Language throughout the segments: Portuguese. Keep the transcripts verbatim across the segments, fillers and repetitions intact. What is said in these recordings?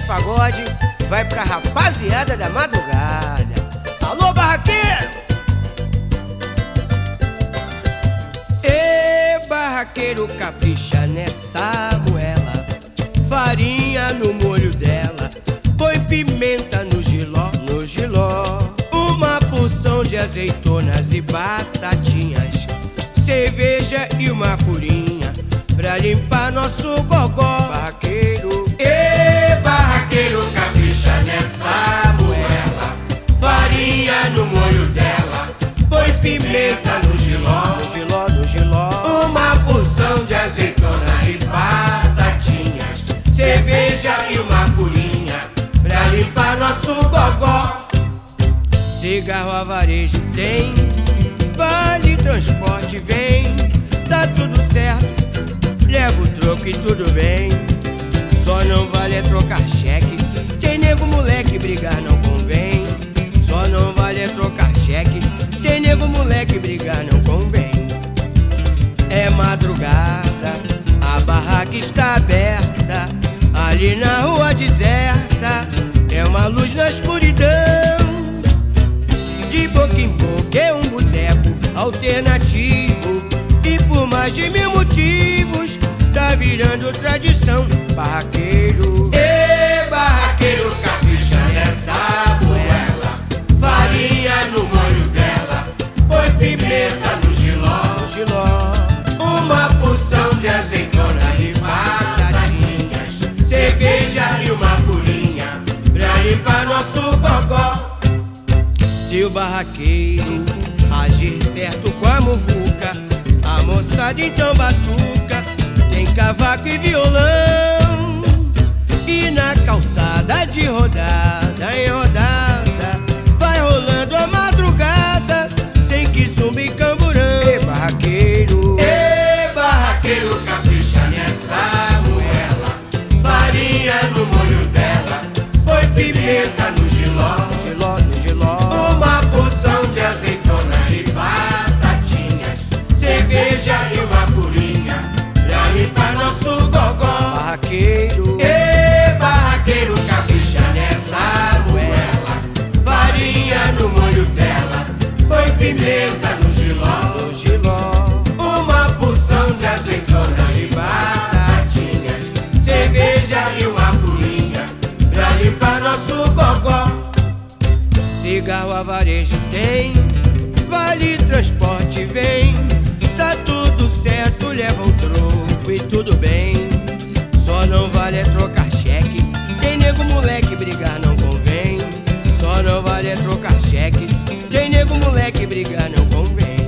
pagode vai pra rapaziada da madrugada. Alô, barraqueiro! Ê, barraqueiro, capricha nessa moela, farinha no molho dela, põe pimenta no giló, no giló, uma porção de azeitonas e batatinhas, cerveja e uma furinha pra limpar nosso gogó. Barraqueiro, ê, barraqueiro, capricha nessa moela, farinha no molho dela, põe pimenta no giló, no giló, no giló, uma porção de azeitonas e batatinhas, cerveja e uma furinha pra limpar nosso gogó. Cigarro a varejo tem, vale transporte vem, tá tudo certo, leva o troco e tudo bem. Só não vale é trocar cheque, tem nego moleque, brigar não convém. Só não vale é trocar cheque, tem nego moleque, brigar não convém. É madrugada, a barraca está aberta, ali na rua deserta, é uma luz na escuridão. De boca em boca é um boteco alternativo, e por mais de mil motivos tá virando tradição. Barraqueiro, ê, barraqueiro, capricha nessa moela, farinha no molho dela, põe pimenta no giló, no giló, uma porção de azeitonas e batatinhas, cerveja e uma furinha pra limpar nosso gogó. Se o barraqueiro agir certo com a muvuca, a moçada então batuca, tem cavaco e violão, e na calçada de rodada em rodada vai rolando a madrugada, sem que zumbi camburão. Ê, barraqueiro, ê, barraqueiro, capricha nessa moela, farinha no molho dela, põe pimenta no giló, no giló, no giló, uma porção de azeitonas e batatinhas, cerveja e uma furinha pra limpar nosso gogó. barraqueiro, ê, barraqueiro, capricha nessa moela, farinha no molho dela, põe pimenta no giló, no giló, uma porção de azeitonas e batatinhas, cerveja e uma furinha pra limpar nosso gogó. cigarro a varejo tem, vale transporte vem, tá tudo certo, leva o troco e tudo bem. Só não vale é trocar cheque, tem nego moleque, brigar não convém. Só não vale é trocar cheque, tem nego moleque, brigar não convém.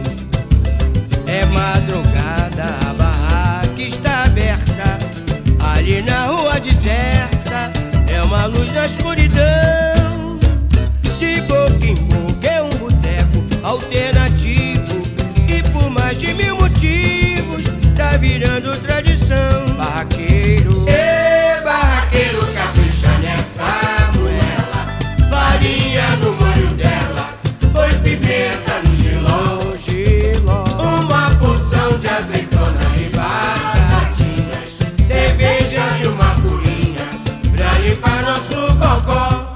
É madrugada, a barraca está aberta, ali na rua deserta, é uma luz na escuridão. De boca em boca é um boteco alternativo, e por mais de mil motivos tá virando tradição. Barraqueiro, ê, barraqueiro, capricha nessa moela, farinha no molho dela, põe pimenta no giló, no giló, uma porção de azeitonas e batatinhas, cerveja e uma furinha pra limpar nosso gogó.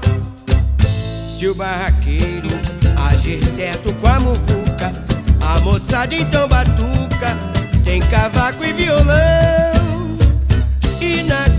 se o barraqueiro agir certo com a muvuca, a moçada então batuca, tem cavaco e violão, e na